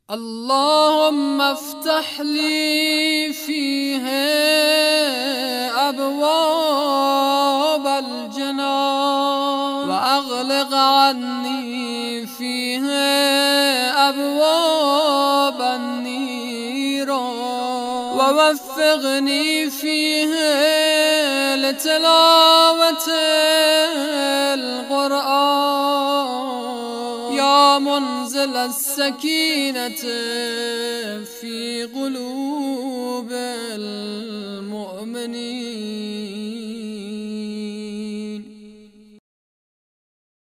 اللهم افتح لي فيه أبواب الجنان وأغلق عني فيه أبواب النيران ووفقني فيه لتلاوة القرآن يا منزل السكينة في قلوب المؤمنين.